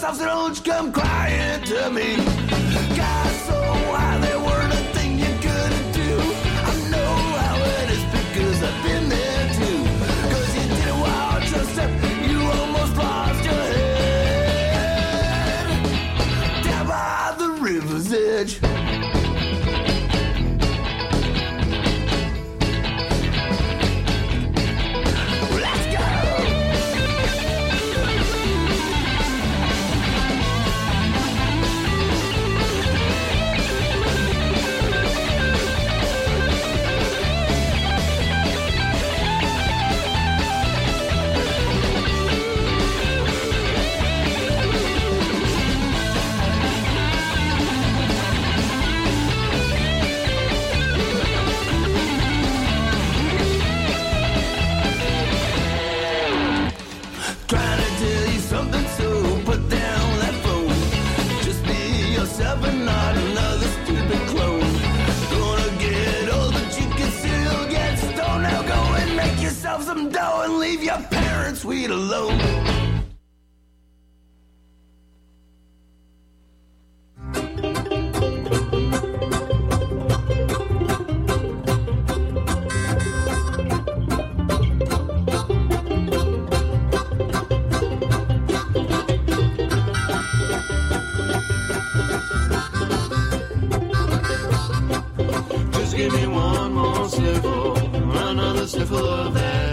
soft notes come crying to me. Got so high there weren't a thing you couldn't do. I know how it is because I've been there too. Cause you did it while just step, you almost lost your head. Down by the river's edge. Some dough and leave your parents sweet alone. Just give me one more sniffle, another sniffle of that.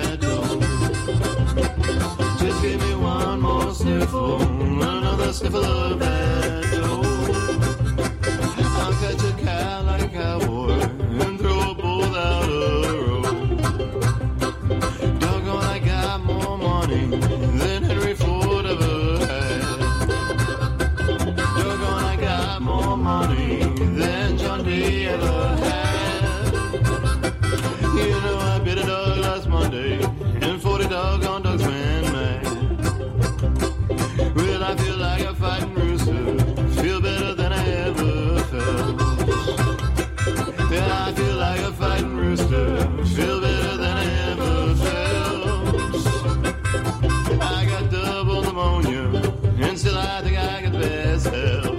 Just give me one more sniffle, another sniffle of that dough. I'll catch a cow like a cowboy and throw a bull out of the road. Doggone, I got more money than Henry Ford ever had. Doggone, I got more money than John D. ever had. You know I bit a dog last Monday and 40 doggone dogs went mad. Well, I feel like a fighting rooster, feel better than I ever felt. Yeah, I feel like a fighting rooster, feel better than I ever felt. I got double pneumonia, and still I think I got the best health.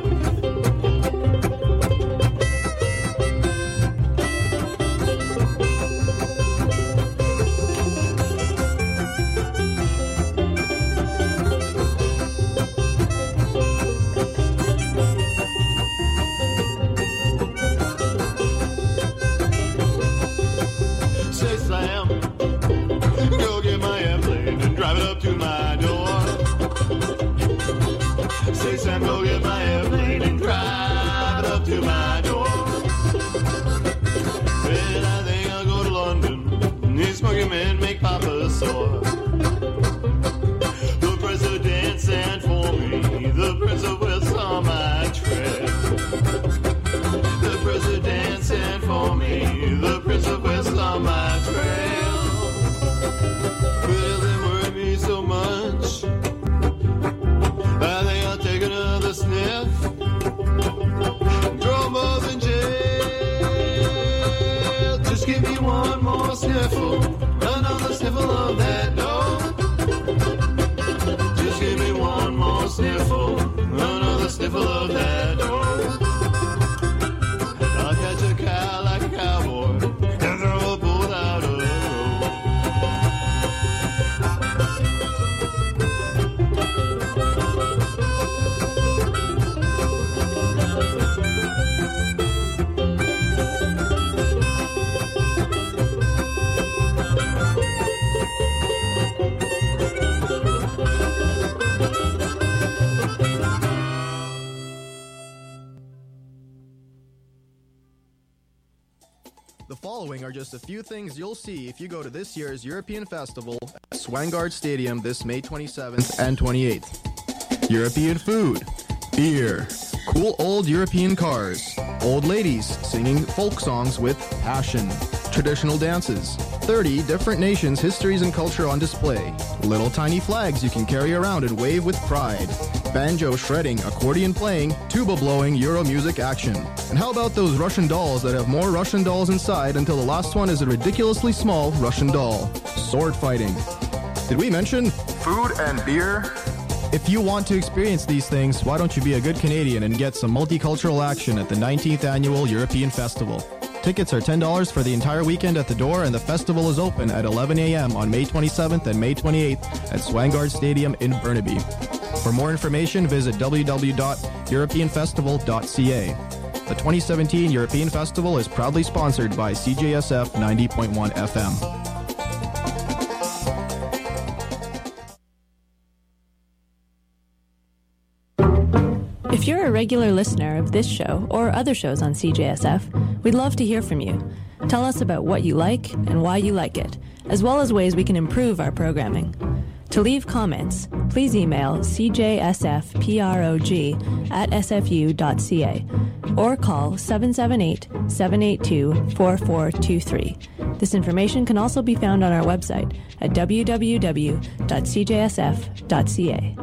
Go get my airplane and drive it up to my door. Say, Sam, go get my airplane and drive it up to my door. Well, I think I'll go to London. These smoking men make Papa sore. The president sent for me, the Prince of Wales on my trail. The president sent for me, the Prince of Wales on my trail. Well, they worry me so much, I think I'll take another sniff. Throw 'em both in jail. Just give me one more sniffle, another sniffle of that dough. Just give me one more sniffle, another sniffle of that dough. I'll catch a cow like a cowboy and throw a bull out of the road. The following are just a few things you'll see if you go to this year's European Festival at Swangard Stadium this May 27th and 28th. European food, beer, cool old European cars, old ladies singing folk songs with passion, traditional dances, 30 different nations' histories and culture on display, little tiny flags you can carry around and wave with pride, banjo shredding, accordion playing, tuba blowing, Euro music action. And how about those Russian dolls that have more Russian dolls inside until the last one is a ridiculously small Russian doll? Sword fighting. Did we mention food and beer? If you want to experience these things, why don't you be a good Canadian and get some multicultural action at the 19th Annual European Festival? Tickets are $10 for the entire weekend at the door, and the festival is open at 11 a.m. on May 27th and May 28th at Swangard Stadium in Burnaby. For more information, visit www.europeanfestival.ca. The 2017 European Festival is proudly sponsored by CJSF 90.1 FM. If you're a regular listener of this show or other shows on CJSF, we'd love to hear from you. Tell us about what you like and why you like it, as well as ways we can improve our programming. To leave comments, please email cjsfprog@sfu.ca or call 778-782-4423. This information can also be found on our website at www.cjsf.ca.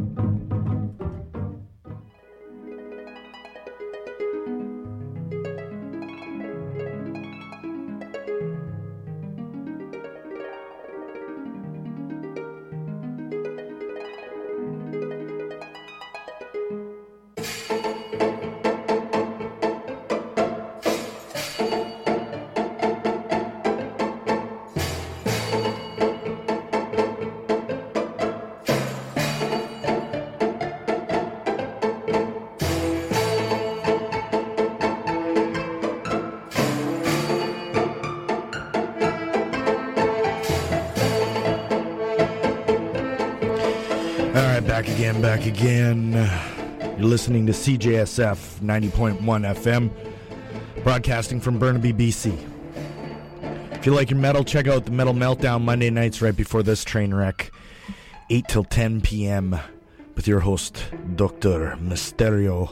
Back again. You're listening to CJSF 90.1 FM, broadcasting from Burnaby, BC. If you like your metal, check out the Metal Meltdown Monday nights right before this train wreck, 8 till 10 p.m. with your host, Dr. Mysterio.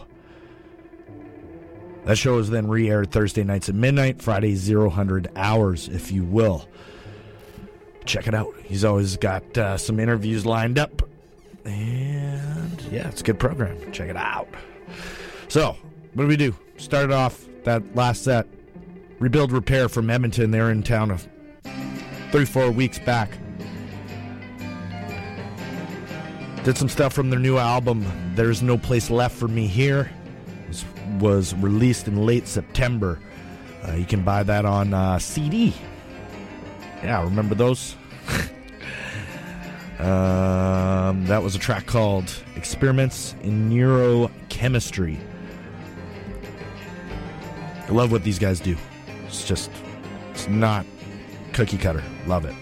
That show is then re-aired Thursday nights at midnight, Friday 00 hours, if you will. Check it out. He's always got some interviews lined up. And yeah, it's a good program. Check it out. So, what do we do? Started off that last set. Rebuild Repair from Edmonton. They're in town 3-4 weeks back. Did some stuff from their new album, There's No Place Left for Me Here. This was released in late September. You can buy that on CD. Yeah, remember those? That was a track called Experiments in Neurochemistry. I love what these guys do. It's not cookie cutter. Love it.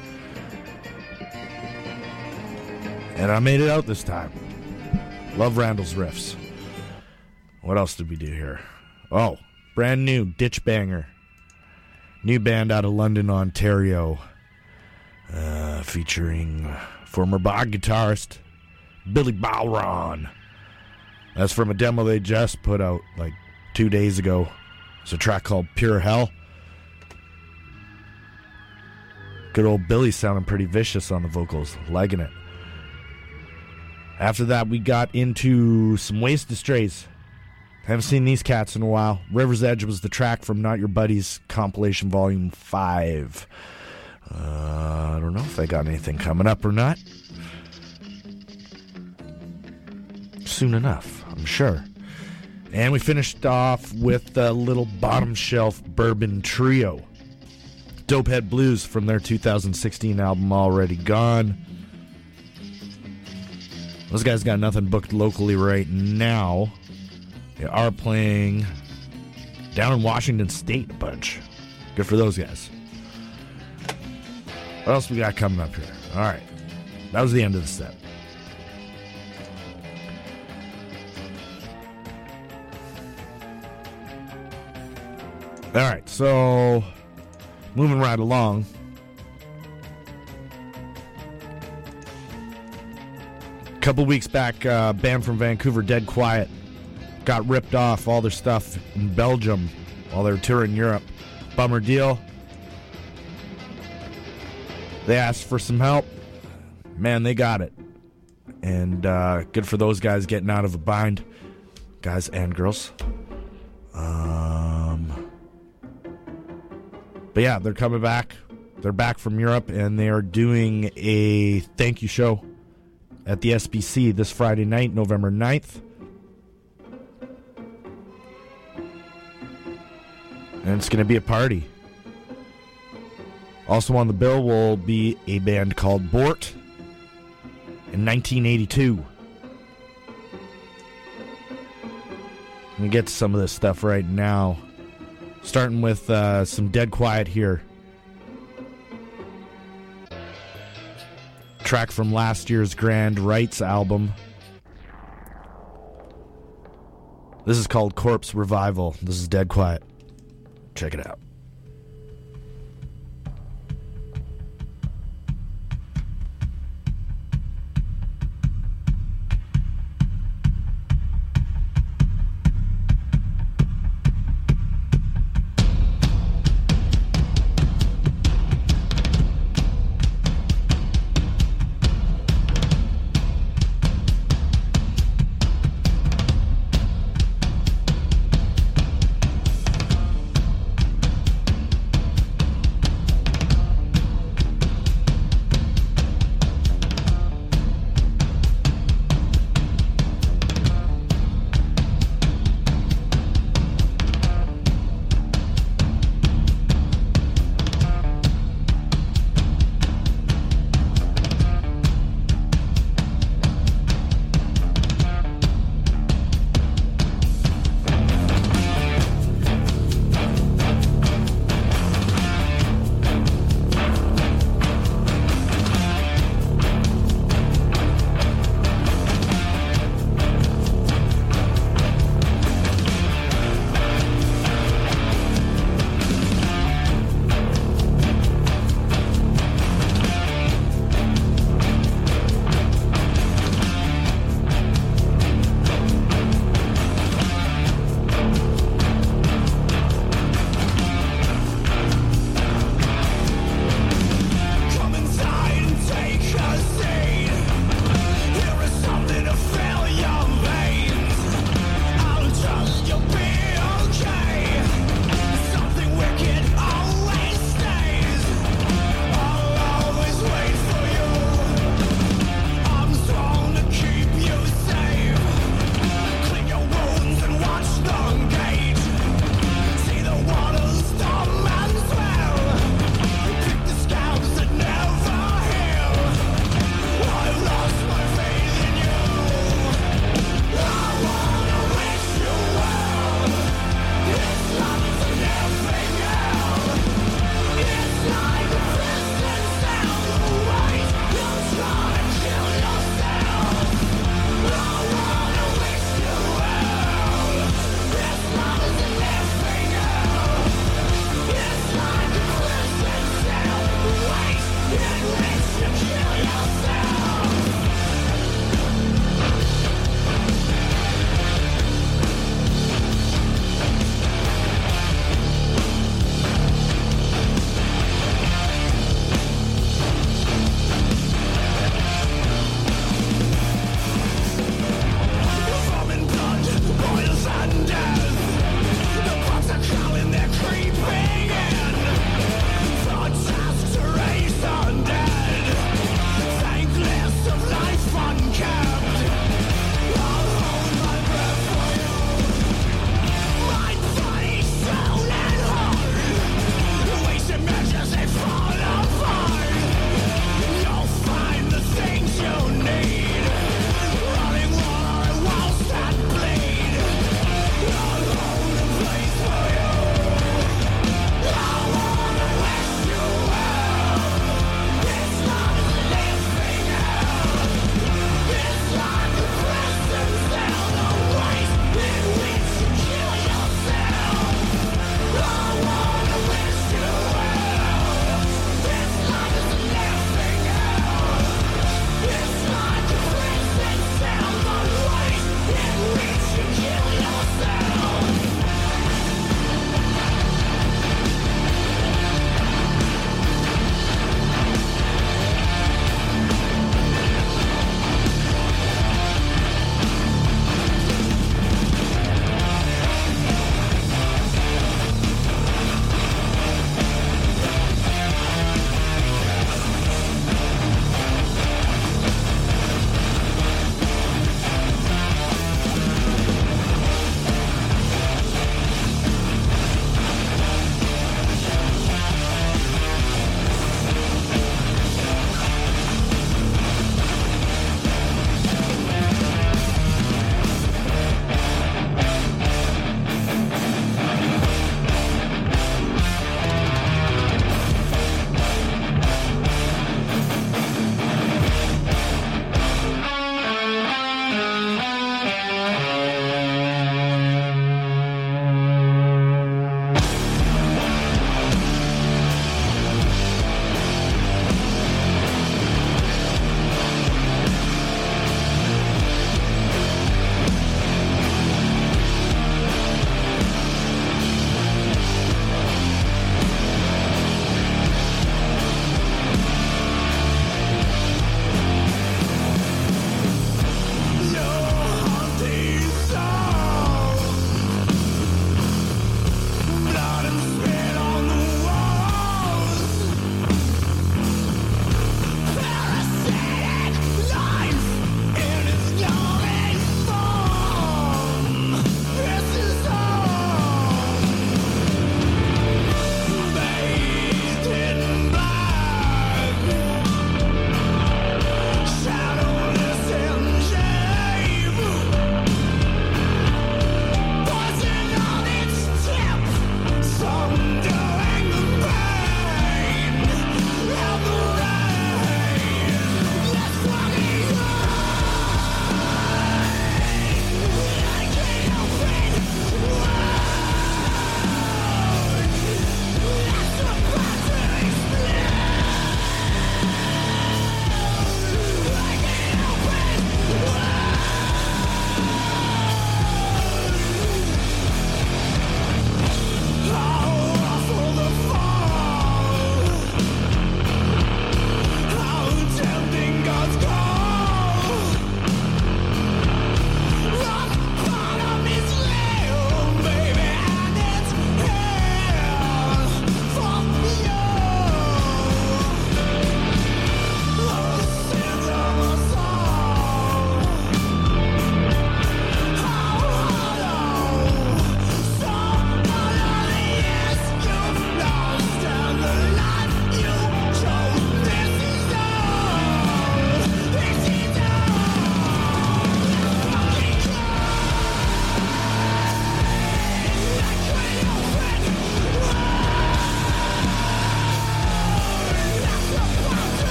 And I made it out this time. Love Randall's riffs. What else did we do here? Oh, brand new Ditch Banger. New band out of London, Ontario. Featuring former Bog guitarist Billy Balron. That's from a demo they just put out like 2 days ago. It's a track called Pure Hell. Good old Billy sounding pretty vicious on the vocals. Liking it. After that, we got into some Wasted Strays. Haven't seen these cats in a while. River's Edge was the track from Not Your Buddies compilation volume 5. I don't know if they got anything coming up or not. Soon enough, I'm sure. And we finished off with a little bottom shelf bourbon trio. Dopehead Blues from their 2016 album Already Gone. Those guys got nothing booked locally right now. They are playing down in Washington State a bunch. Good for those guys. What else we got coming up here? All right. That was the end of the set. All right. So, moving right along. A couple weeks back, band from Vancouver, Dead Quiet, got ripped off all their stuff in Belgium while they were touring Europe. Bummer deal. They asked for some help. Man, they got it. And good for those guys getting out of a bind. Guys and girls. But yeah, they're coming back. They're back from Europe, and they are doing a thank you show at the SBC this Friday night, November 9th. And it's going to be a party. Also on the bill will be a band called Bort in 1982. I'm going to get to some of this stuff right now. Starting with some Dead Quiet here. Track from last year's Grand Rights album. This is called Corpse Revival. This is Dead Quiet. Check it out.